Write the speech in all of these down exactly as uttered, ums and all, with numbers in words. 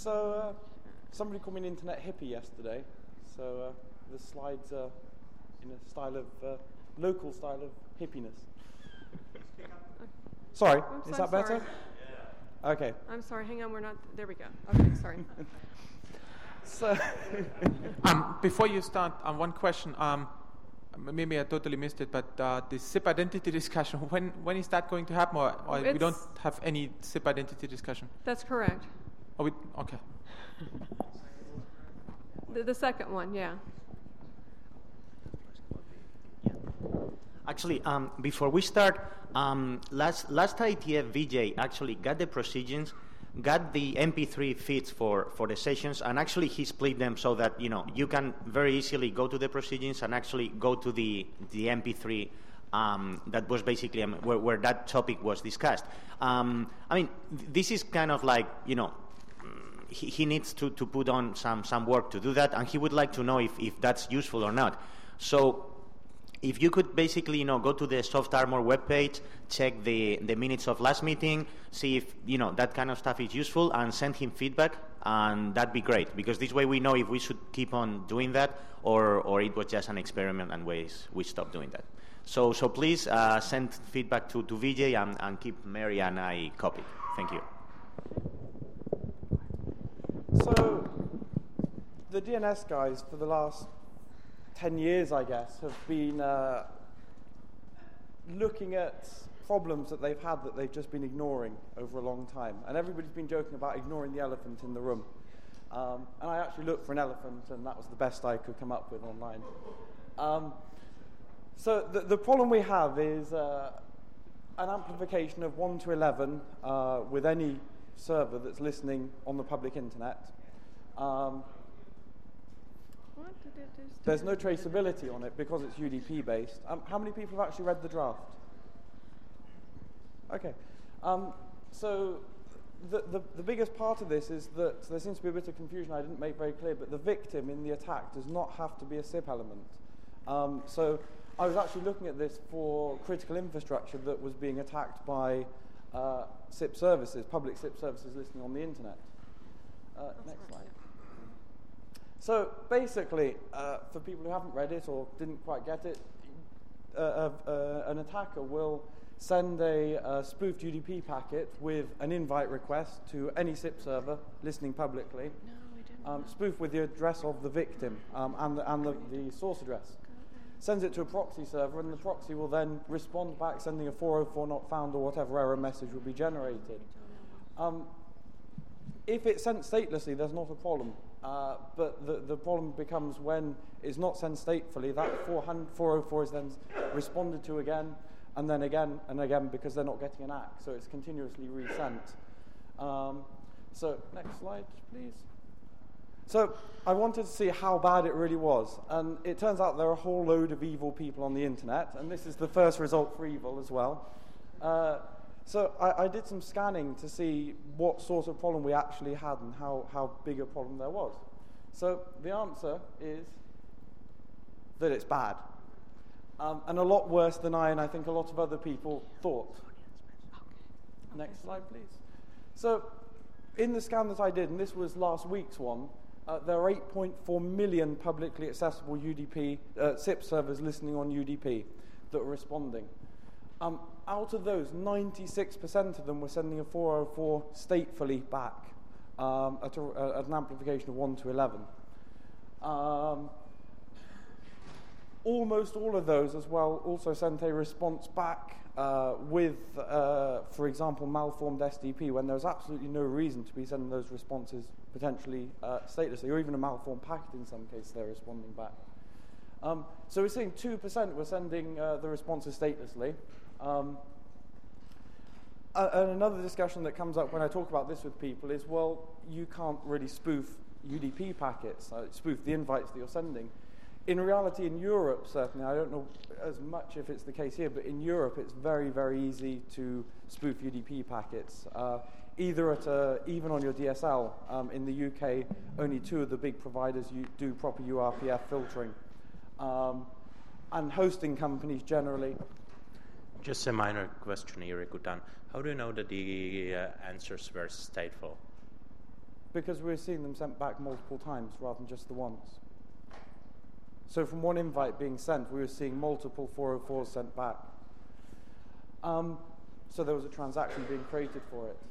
So, uh, somebody called me an internet hippie yesterday. So, uh, the slides are in a style of, uh, local style of hippiness. Sorry, Oops, is I'm that better? sorry. Yeah. Okay. I'm sorry, hang on, we're not, there we go. Okay, sorry. So, um, before you start, um, one question. Um, maybe I totally missed it, but uh, the S I P identity discussion, when when is that going to happen? Or, or we don't have any S I P identity discussion? That's correct. Oh, we, okay. The, the second one, yeah. Actually, um, before we start, um, last last I T F V J actually got the proceedings, got the M P three feeds for, for the sessions, and actually he split them so that you know you can very easily go to the proceedings and actually go to the the M P three um, that was basically um, where, where that topic was discussed. Um, I mean, th this is kind of like you know. He, he needs to, to put on some, some work to do that, and he would like to know if, if that's useful or not. So if you could basically, you know, go to the Soft Armor webpage, check the, the minutes of last meeting, see if, you know, that kind of stuff is useful, and send him feedback, and that'd be great, because this way we know if we should keep on doing that, or, or it was just an experiment and we, we stop doing that. So, so please uh, send feedback to, to V J and, and keep Mary and I copied. Thank you. So, the D N S guys for the last ten years, I guess, have been uh, looking at problems that they've had that they've just been ignoring over a long time. And everybody's been joking about ignoring the elephant in the room. Um, and I actually looked for an elephant, and that was the best I could come up with online. Um, so the, the problem we have is uh, an amplification of one to eleven uh, with any server that's listening on the public internet. Um, there's no traceability on it because it's U D P based. Um, how many people have actually read the draft? Okay. Um, so the, the, the biggest part of this is that there seems to be a bit of confusion I didn't make very clear, but the victim in the attack does not have to be a S I P element. Um, so I was actually looking at this for critical infrastructure that was being attacked by Uh, S I P services, public S I P services listening on the internet. Uh, next slide. So basically, uh, for people who haven't read it or didn't quite get it, uh, uh, uh, an attacker will send a uh, spoofed U D P packet with an invite request to any S I P server listening publicly, No, we didn't. um, spoofed with the address of the victim um, and, the, and the, the source address. Sends it to a proxy server, and the proxy will then respond back, sending a four oh four not found or whatever error message will be generated. Um, if it's sent statelessly, there's not a problem. Uh, but the, the problem becomes when it's not sent statefully, that four oh four is then responded to again, and then again and again, because they're not getting an A C K. So it's continuously resent. Um, so next slide, please. So I wanted to see how bad it really was, and it turns out there are a whole load of evil people on the internet, and this is the first result for evil as well. Uh, so I, I did some scanning to see what sort of problem we actually had and how, how big a problem there was. So the answer is that it's bad, um, and a lot worse than I and I think a lot of other people thought. Next slide, please. So in the scan that I did, and this was last week's one, Uh, there are eight point four million publicly accessible U D P, uh, S I P servers listening on U D P that are responding. Um, out of those, ninety-six percent of them were sending a four oh four statefully back um, at, a, uh, at an amplification of one to eleven. Um, almost all of those as well also sent a response back uh, with, uh, for example, malformed S D P, when there's absolutely no reason to be sending those responses potentially uh, statelessly, or even a malformed packet in some cases they're responding back. Um, so we're seeing two percent were sending uh, the responses statelessly. Um, uh, and another discussion that comes up when I talk about this with people is, well, you can't really spoof U D P packets, uh, spoof the invites that you're sending. In reality, in Europe, certainly, I don't know as much if it's the case here, but in Europe, it's very, very easy to spoof U D P packets, uh, either at a, even on your D S L. Um, in the U K, only two of the big providers u do proper U R P F filtering. Um, and hosting companies generally. Just a minor question, Erik Utan. How do you know that the uh, answers were stateful? because we were seeing them sent back multiple times rather than just the once. So from one invite being sent, we were seeing multiple four oh fours sent back. Um, so there was a transaction being created for it.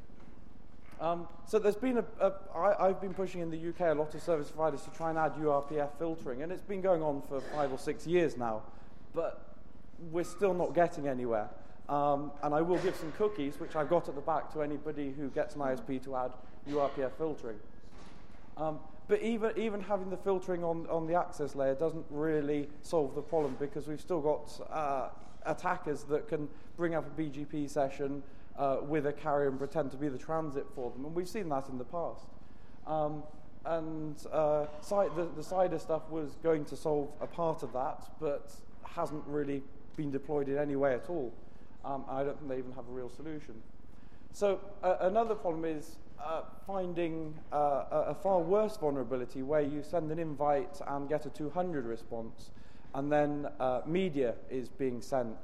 Um, so there's been a, a I, I've been pushing in the U K a lot of service providers to try and add U R P F filtering, and it's been going on for five or six years now, but we're still not getting anywhere. Um, and I will give some cookies, which I've got at the back, to anybody who gets an I S P to add U R P F filtering. Um, but even even having the filtering on, on the access layer doesn't really solve the problem, because we've still got uh, attackers that can bring up a B G P session uh, with a carrier and pretend to be the transit for them, and we've seen that in the past. Um, and uh, the, the CIDR stuff was going to solve a part of that, but hasn't really been deployed in any way at all. Um, I don't think they even have a real solution. So uh, another problem is uh, finding uh, a, a far worse vulnerability where you send an invite and get a two hundred response, and then uh, media is being sent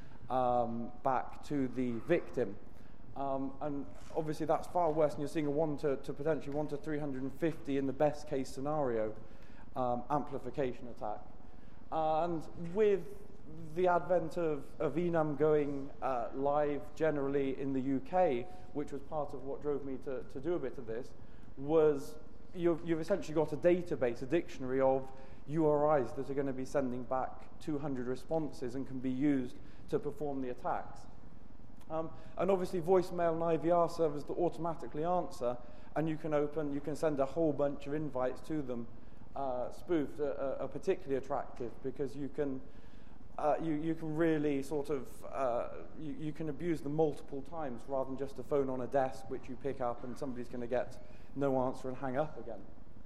um, back to the victim. Um, and obviously that's far worse, and you're seeing a one to, to potentially one to three hundred fifty in the best case scenario um, amplification attack. Uh, and with the advent of, of Enum going uh, live generally in the U K, which was part of what drove me to, to do a bit of this, was you've, you've essentially got a database, a dictionary of U R Is that are going to be sending back two hundred responses and can be used to perform the attacks. Um, and obviously voicemail and I V R servers that automatically answer, and you can open, you can send a whole bunch of invites to them uh, spoofed, are, are particularly attractive, because you can Uh, you, you can really sort of, uh, you, you can abuse them multiple times rather than just a phone on a desk which you pick up and somebody's going to get no answer and hang up again.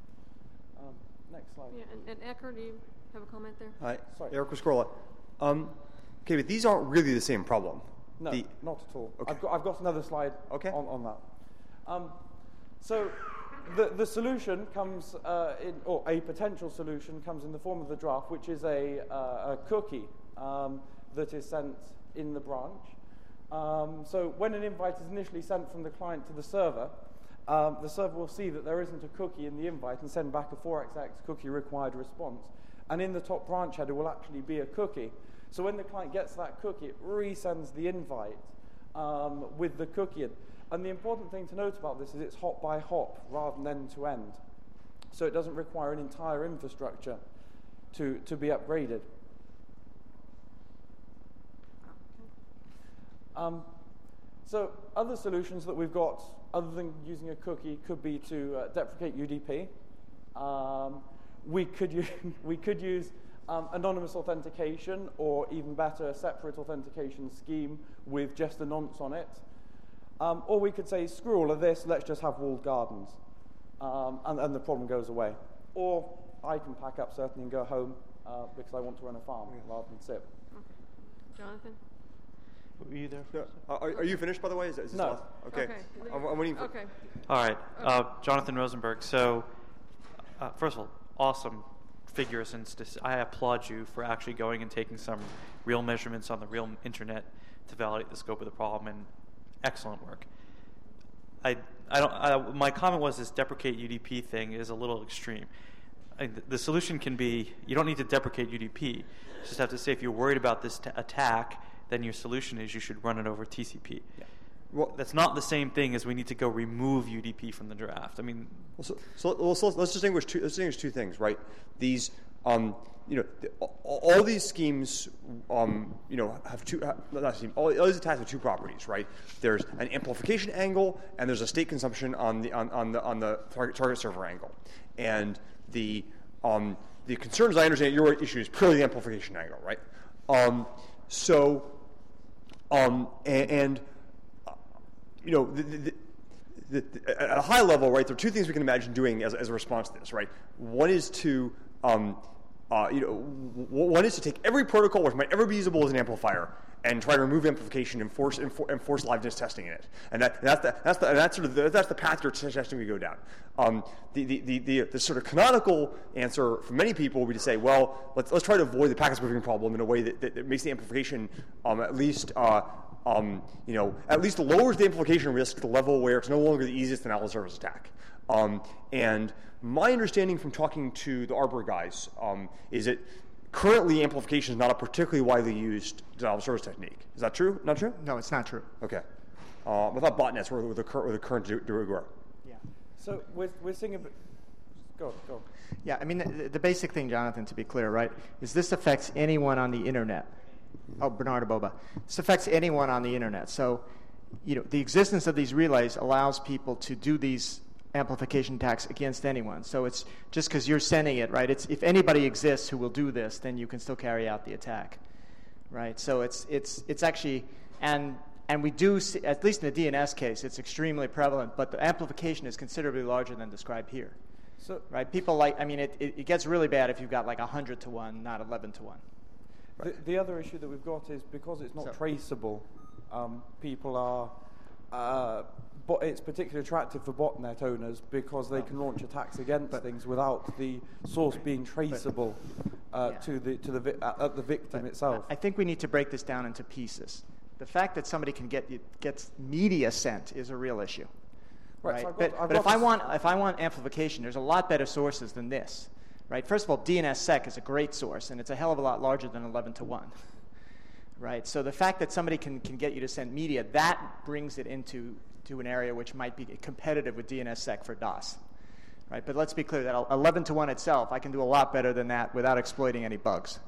Um, next slide. Yeah, and, and Ecker, do you have a comment there? Hi, Sorry. Eric Wascorla. Um, okay, but these aren't really the same problem. No, the, not at all. Okay. I've, got, I've got another slide okay. on, on that. Um, so the, the solution comes, uh, in, or a potential solution comes in the form of the draft, which is a, uh, a cookie um, that is sent in the branch. Um, so when an invite is initially sent from the client to the server, um, the server will see that there isn't a cookie in the invite and send back a four X X cookie required response. And in the top branch header will actually be a cookie. So when the client gets that cookie, it resends the invite um, with the cookie in. And the important thing to note about this is it's hop by hop rather than end to end. So it doesn't require an entire infrastructure to, to be upgraded. Um, so other solutions that we've got, other than using a cookie, could be to uh, deprecate U D P. Um, we could use, we could use um, anonymous authentication, or even better, a separate authentication scheme with just a nonce on it. Um, or we could say, screw all of this, let's just have walled gardens, um, and, and the problem goes away. Or I can pack up certainly and go home uh, because I want to run a farm rather than SIP. Okay. Jonathan? Were you there? No, are, are you finished, by the way? Is, is this No. last? Okay. Okay. I'm, I'm waiting for. Okay. All right. Okay. Uh, Jonathan Rosenberg. So, uh, first of all, awesome figures, and st- I applaud you for actually going and taking some real measurements on the real internet to validate the scope of the problem, and excellent work. I, I don't. I, my comment was this deprecate U D P thing is a little extreme. I, the solution can be you don't need to deprecate U D P. You just have to say if you're worried about this t- attack, then your solution is you should run it over T C P. Yeah. Well, that's not the same thing as we need to go remove U D P from the draft. I mean, well, so, so, well, so let's distinguish two. Let's distinguish two things, right? These, um, you know, the, all, all these schemes, um, you know, have two. Have, not scheme, all, all these attacks have two properties, right? There's an amplification angle, and there's a state consumption on the on, on the on the target, target server angle, and the um, the concerns I understand your issue is purely the amplification angle, right? Um, so. Um, and, and uh, you know, the, the, the, the, at a high level, right, there are two things we can imagine doing as, as a response to this, right? One is to, um, uh, you know, w- one is to take every protocol which might ever be usable as an amplifier and try to remove amplification and force and, for, and force liveness testing in it. And that, that's the that's the that's sort of the, that's the path you're testing we go down. Um, the, the, the, the, the sort of canonical answer for many people would be to say, well, let's let's try to avoid the packet spoofing problem in a way that, that, that makes the amplification um, at least uh, um, you know at least lowers the amplification risk to the level where it's no longer the easiest denial of service attack. Um, and my understanding from talking to the Arbor guys um, is that currently amplification is not a particularly widely used denial of service technique. Is that true? Not true? No, it's not true. Okay. Uh, I thought botnets were the, cur- were the current de rigueur. Yeah. So we're, we're seeing a bit. Go on, go on. Yeah, I mean, the, the basic thing, Jonathan, to be clear, right, is this affects anyone on the internet. Oh, Bernard Aboba. This affects anyone on the internet. So, you know, the existence of these relays allows people to do these amplification attacks against anyone. So it's just because you're sending it, right? It's if anybody exists who will do this, then you can still carry out the attack, right? So it's it's it's actually and and we do see, at least in the D N S case, it's extremely prevalent. But the amplification is considerably larger than described here. So, right, people like, I mean, it, it, it gets really bad if you've got like one hundred to one, not eleven to one. Right. The, the other issue that we've got is because it's not so. traceable, um, people are, uh, but it's particularly attractive for botnet owners because they can launch attacks against but, things without the source being traceable but, uh, yeah. to the to the vi uh, at the victim but itself. I think we need to break this down into pieces. The fact that somebody can get gets media sent is a real issue. Right, so I've got, but, I've but if I want if I want amplification, there's a lot better sources than this, right? First of all, D N S sec is a great source, and it's a hell of a lot larger than eleven to one, right? So the fact that somebody can can get you to send media, that brings it into to an area which might be competitive with D N S sec for DOS, right? But let's be clear that eleven to one itself, I can do a lot better than that without exploiting any bugs.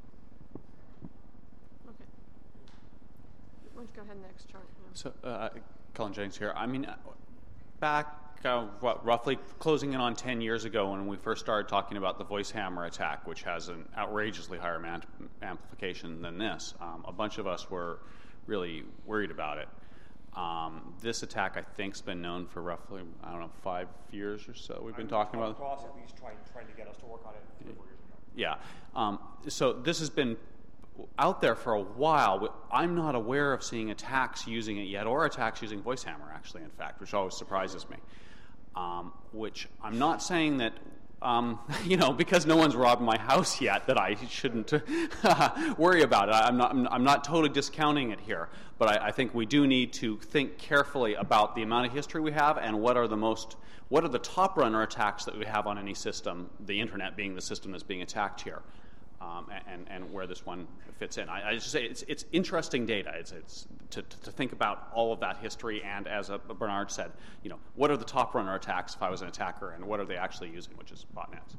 Okay. Why don't you go ahead next chart? Yeah. So, uh, Colin Jennings here. I mean. Back, uh, what, roughly closing in on ten years ago when we first started talking about the voice hammer attack, which has an outrageously higher man amplification than this, um, a bunch of us were really worried about it. Um, this attack, I think, has been known for roughly, I don't know, five years or so. We've been talking about it. Cross at least trying, trying to get us to work on it three or four years ago. Yeah. Um, so this has been out there for a while. I'm not aware of seeing attacks using it yet, or attacks using voice hammer, actually, in fact, which always surprises me. Um, which I'm not saying that, um, you know, because no one's robbed my house yet, that I shouldn't worry about it. I'm not, I'm, I'm not totally discounting it here, but I, I think we do need to think carefully about the amount of history we have and what are the most, what are the top runner attacks that we have on any system, the internet being the system that's being attacked here. Um, and, and where this one fits in. I, I just say it's, it's interesting data. It's, it's to, to think about all of that history, and as a, Bernard said, you know, what are the top runner attacks if I was an attacker, and what are they actually using, which is botnets.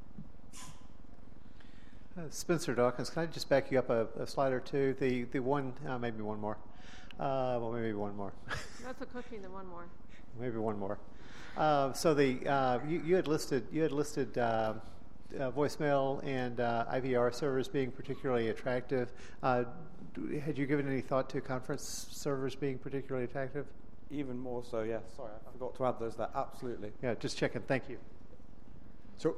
Uh, Spencer Dawkins, can I just back you up a, a slide or two? The the one, uh, maybe one more. Uh, well, maybe one more. That's a cookie. The one more. Maybe one more. Uh, so the uh, you, you had listed you had listed. Uh, Uh, voicemail and uh, I V R servers being particularly attractive. Uh, do, had you given any thought to conference servers being particularly attractive? Even more so, yes. Sorry, I forgot to add those there. Absolutely. Yeah, just checking. Thank you. So,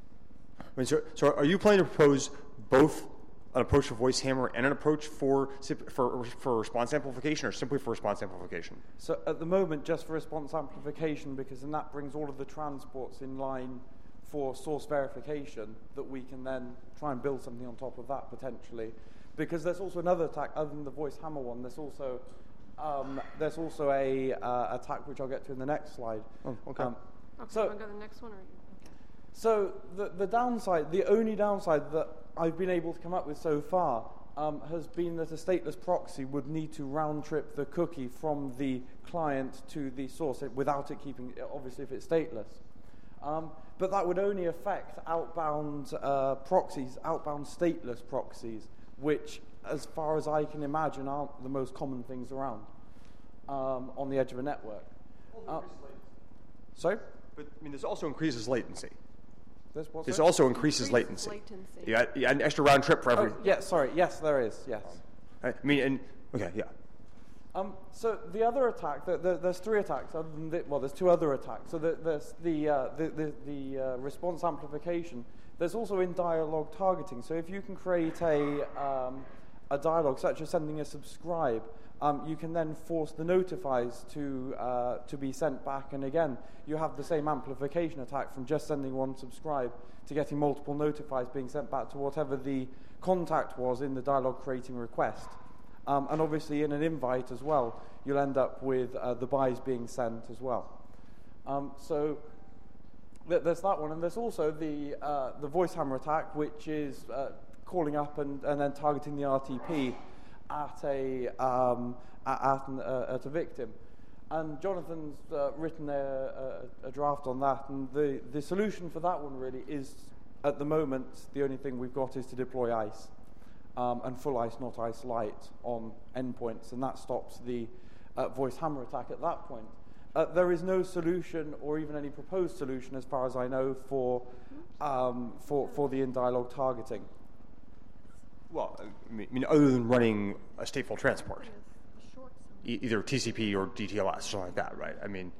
I mean, so, so are you planning to propose both an approach for voice hammer and an approach for, for, for response amplification, or simply for response amplification? So at the moment, just for response amplification, because then that brings all of the transports in line for source verification, that we can then try and build something on top of that potentially. Because there's also another attack other than the voice hammer one. There's also um, there's also a uh, attack which I'll get to in the next slide. Oh, okay. Um, okay, so want to go to the next one, or okay. So the the downside, the only downside that I've been able to come up with so far um, has been that a stateless proxy would need to round trip the cookie from the client to the source without it keeping, obviously, if it's stateless. Um, but that would only affect outbound uh, proxies, outbound stateless proxies, which, as far as I can imagine, aren't the most common things around um, on the edge of a network. Uh, sorry? But, I mean, this also increases latency. This, what's this that? also increases Increased latency. latency. Yeah, yeah, an extra round trip for every. Oh, yeah, sorry. Yes, there is. Yes. I mean, and okay, yeah. Um, so the other attack, the, the, there's three attacks. Other than the, well, there's two other attacks. So the, there's the uh, the the, the uh, response amplification. There's also in dialogue targeting. So if you can create a um, a dialogue such as sending a subscribe, um, you can then force the notifies to uh, to be sent back. And again, you have the same amplification attack from just sending one subscribe to getting multiple notifies being sent back to whatever the contact was in the dialogue creating request. Um, and obviously in an invite as well, you'll end up with uh, the buys being sent as well. Um, so There's that one, and there's also the uh, the voice hammer attack, which is uh, calling up and, and then targeting the R T P at a um, at, at, an, uh, at a victim. And Jonathan's uh, written a, a, a draft on that, and the, the solution for that one really is, at the moment, the only thing we've got is to deploy ICE, um, and full ICE, not ICE Lite, on endpoints, and that stops the uh, voice hammer attack at that point. Uh, there is no solution, or even any proposed solution, as far as I know, for um, for for the in-dialogue targeting. Well, I mean, I mean, other than running a stateful transport, e- either T C P or D T L S, something like that, right? I mean,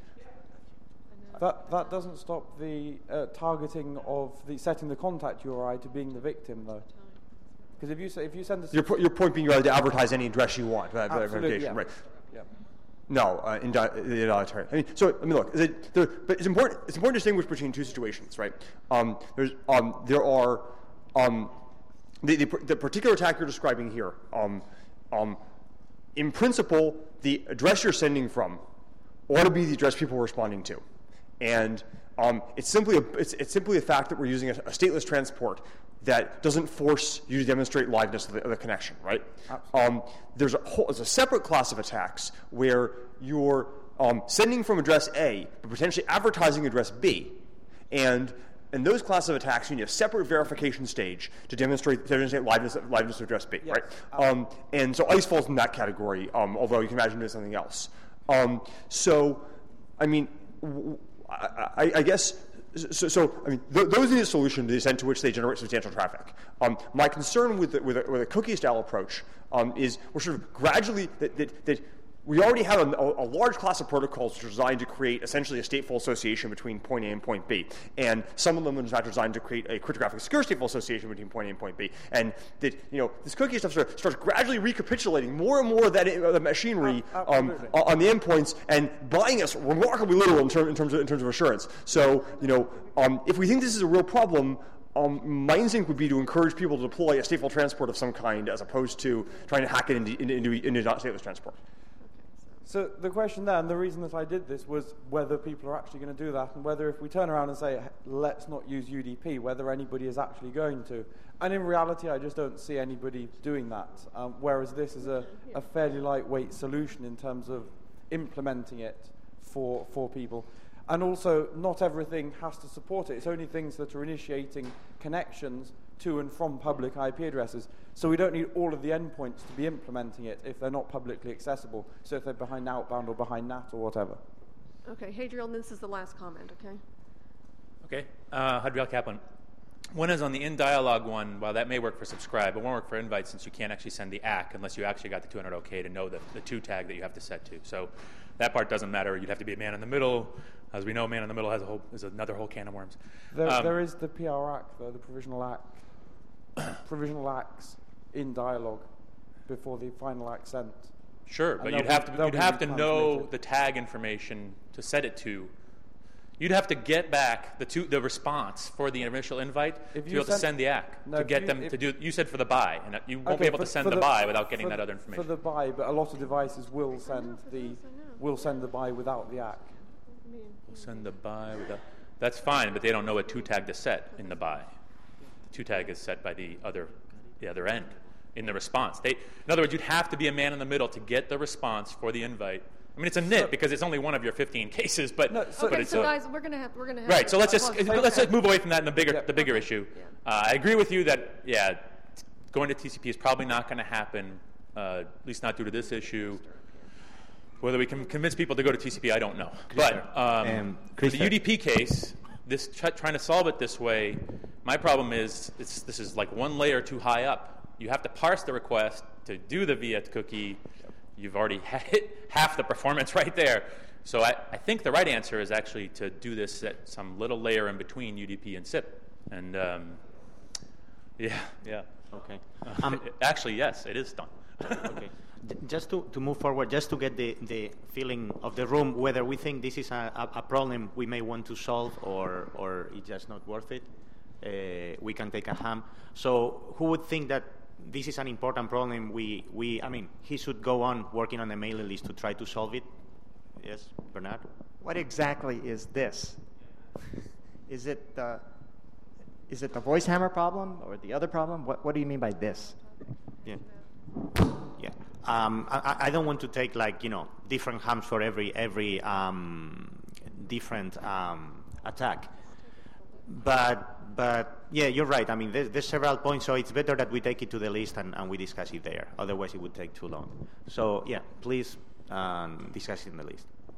that that doesn't stop the uh, targeting of the setting the contact U R I to being the victim, though. Because if you say if you send a your, po- your point being you're allowed to advertise any address you want, that Absolutely, yeah. right? Yeah. No, uh, in di- I mean, so I mean, look, is it, there, but it's important. It's important to distinguish between two situations, right? Um, there's, um, there are, um, the, the, the particular attack you're describing here. Um, um, in principle, the address you're sending from ought to be the address people are responding to, and um, it's simply a, it's, it's simply a fact that we're using a, a stateless transport that doesn't force you to demonstrate liveness of the, of the connection, right? Um, there's, a whole, there's a separate class of attacks where you're um, sending from address A, but potentially advertising address B. And in those class of attacks, you need a separate verification stage to demonstrate, to demonstrate liveness, liveness of address B, yes. right? Um, and so ICE falls in that category, um, although you can imagine there's something else. Um, so, I mean, I, I, I guess... So, so, I mean, th- those are the solution to the extent to which they generate substantial traffic. Um, my concern with the, with a, with a cookie-style approach um, is we're sort of gradually that, that, that we already have a, a large class of protocols which are designed to create essentially a stateful association between point A and point B, and some of them are in fact designed to create a cryptographic secure stateful association between point A and point B. And that you know this cookie stuff sort of starts gradually recapitulating more and more of that uh, the machinery um, on the endpoints and buying us remarkably little in, term, in terms of in terms of assurance. So you know um, if we think this is a real problem. Um, my instinct would be to encourage people to deploy a stateful transport of some kind, as opposed to trying to hack it into into, into, into not stateless transport. So the question there, and the reason that I did this, was whether people are actually going to do that, and whether if we turn around and say, let's not use U D P, whether anybody is actually going to. And in reality, I just don't see anybody doing that, um, whereas this is a, a fairly lightweight solution in terms of implementing it for, for people. And also, not everything has to support it. It's only things that are initiating connections to and from public I P addresses. So we don't need all of the endpoints to be implementing it if they're not publicly accessible. So if they're behind outbound or behind N A T or whatever. Okay, Hadriel, this is the last comment, okay? Okay, uh, Hadriel Kaplan. One is on the in-dialogue one. Well, that may work for subscribe, but won't work for invite since you can't actually send the A C K unless you actually got the two hundred OK to know the, the two tag that you have to set to. So that part doesn't matter. You'd have to be a man in the middle. As we know, man in the middle has a whole is another whole can of worms. There, um, there is the P R A C, though, the provisional A C, provisional A Cs in dialogue before the final A C sent. Sure, And but they'll you'd be- have to they'll you'd be have to know retranslated. the tag information to set it to. You'd have to get back the two, the response for the initial invite If to you be able to send- send the A C No, to if get you- them if- to do. You said for the buy, and you won't Okay, be able for- to send for the, the- buy without getting for that the- other information. For the buy, but a lot of devices will send the will send the buy without the A C. We'll send the buy with a, that's fine, but they don't know what two tag to set in the buy. The two tag is set by the other the other end in the response. They, in other words, you'd have to be a man in the middle to get the response for the invite. I mean, it's a nit So- because it's only one of your fifteen cases, but, No, so- but Okay, it's so a, guys, we're gonna have we're gonna have right. So let's just Okay. let's just move away from that in the bigger Yep. the bigger Okay. issue. Yeah. Uh, I agree with you that yeah, going to T C P is probably not going to happen, uh, at least not due to this issue. Whether we can convince people to go to T C P, I don't know. But um, Um, for the Christopher. U D P case, this try, trying to solve it this way, my problem is it's, this is like one layer too high up. You have to parse the request to do the Viet cookie. You've already hit half the performance right there. So I, I think the right answer is actually to do this at some little layer in between U D P and S I P. And um, yeah, yeah. Okay. Uh, Um, actually, yes, it is done. Okay. J- Just to, to move forward, just to get the, the feeling of the room, whether we think this is a, a, a problem we may want to solve or, or it's just not worth it, uh, we can take a ham. So who would think that this is an important problem? We, we, I mean, he should go on working on the mailing list to try to solve it. Yes, Bernard? What exactly is this? Is it the is it the voice hammer problem or the other problem? What what do you mean by this? Yeah. Yeah. Um, I, I don't want to take like you know different hams for every every um, different um, attack, but but yeah, you're right. I mean, there's, there's several points, so it's better that we take it to the list and, and we discuss it there. Otherwise, it would take too long. So yeah, please um, discuss it in the list.